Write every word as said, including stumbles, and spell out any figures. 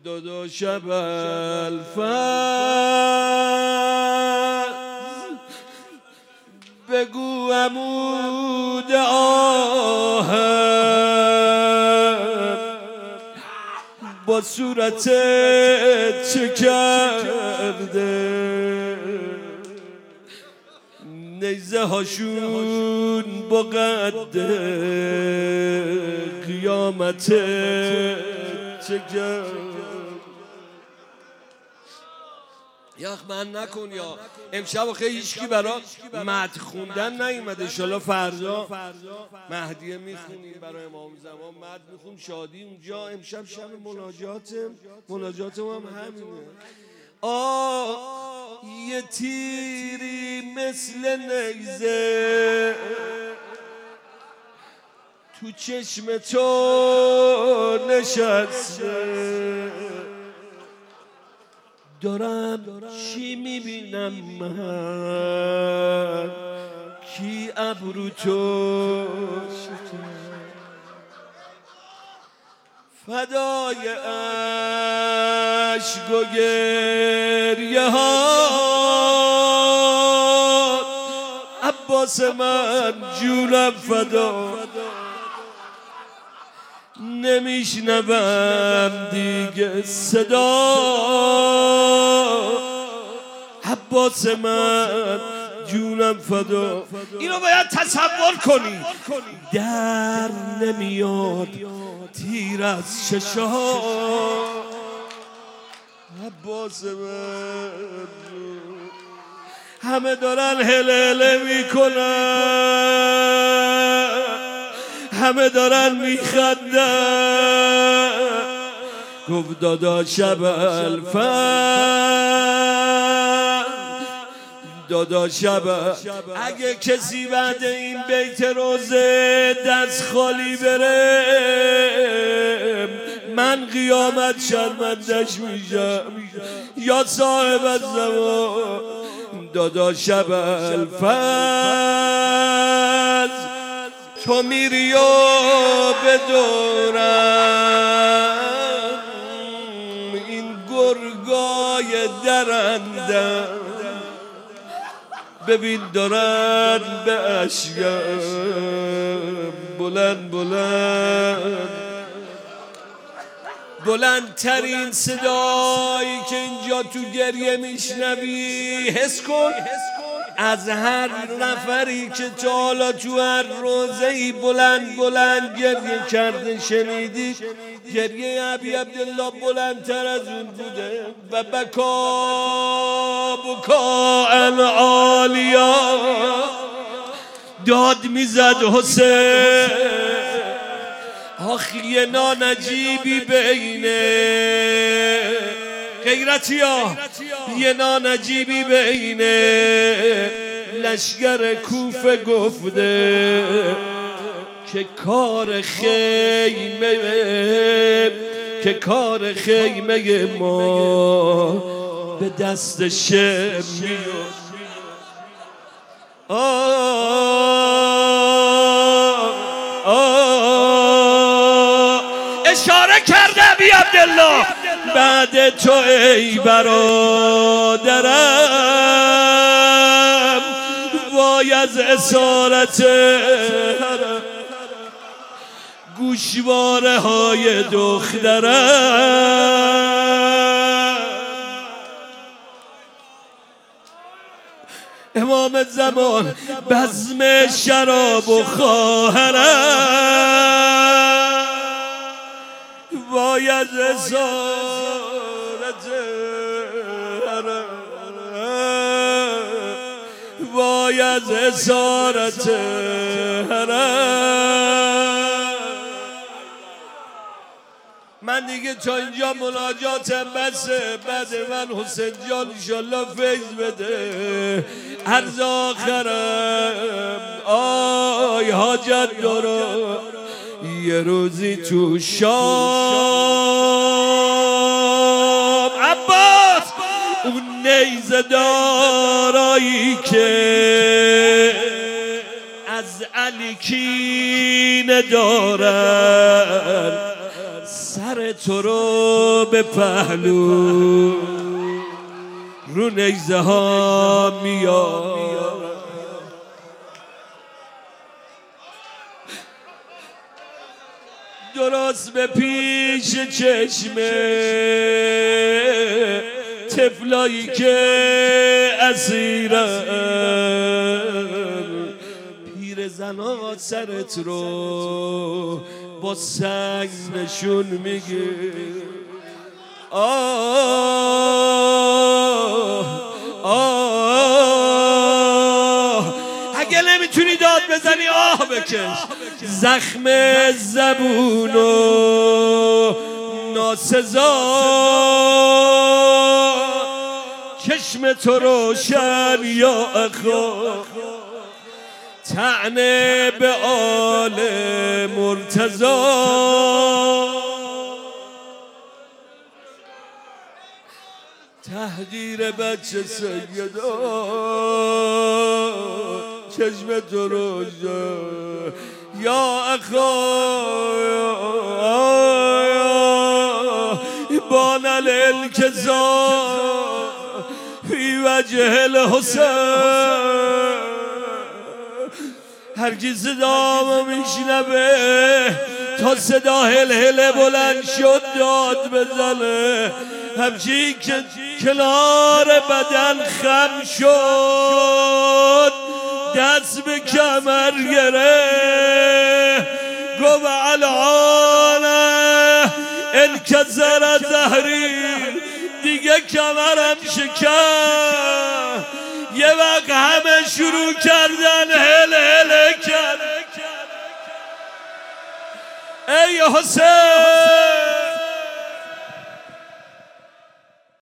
دو شب الفز بگو عمود آهم با صورت چه کرده نیزه هاشون با قد قیامت چه کرده. یخ من نکن یا امشب خیلی هیچکی برا مدح خوندن نیومده. انشالله فردا مهدیه میخونیم برای امام زمان مدح میخون شادی اونجا. امشب شب مناجات مناجات هم همینه. آه یه تیری مثل نیزه تو چشم تو نشسته دارم چی میبینم من کی ابرو تو فدای عشق و گریه ها عباس من جونم فدا نمیشنوم دیگه صدا عباس من جونم فدا. اینو باید تصور کنی در نمیاد تیر از چشا عباس من همه دارن هلهله میکنن همه دارن میخندن گفت دادا شب الفن دادا شب اگه کسی بعد این بیت روزه دست خالی بره من قیامت شرمندش میشم یا صاحب الزمان. دادا شب الفن تو میری و به دورم این گرگای درندم ببین دارن به اشکم بلند بلند بلندترین صدایی که اینجا تو گریه میشنوی حس کن از هر نفری که تا حالا تو هر روزه‌ای بلند بلند گریه کرده شنیدی گریه ابی عبدالله بلندتر از اون بوده. و بکا بکا العالیا داد میزد حسین آخ یه نانجیبی بینه غیرتی ها یه نانجیبی بینه لشگر کوفه گفته که کار خیمه که کار خیمه ما به دست شم میاد. اشاره کرده ابی عبدالله بعد تو ای برادرم وای از اسارت گوشواره های دخترم. امام زمان بزم شراب و خواهرم وای از اسارت وای از اسارت من دیگه تا اینجا مناجاتم بسه. بعد من حسین جان انشالله فیض بده عرض آخرم آی حاجت دارم یه روزی تو شام عباس اون نیزه دارایی که از علی کینه دارن سر تو رو به پهلو رو نیزه ها میارم، درست به پیش چشمه طفلایی که اسیرن، پیر زنا سرت رو با سنگ نشون میگه. آه آه اگه نمیتونی داد بزنی آه بکش. زخم زبون و ناسزا چشم تو روشن یا اخا، طعنه به آل مرتضی، تحقیر بچه سیدا چشم تو روشن یا اخا، بان الالکزا فی وجه الحسین. هرکی صدامو میشنوه تا صدا هل هل بلند شد داد بزنه، همچین که کنار بدن خم شد دست به کمر گره، گو العانه انکسر ظهری، دیگه کمرم شکن. یه وقت همه شروع کردن هل هل کرد، ای حسین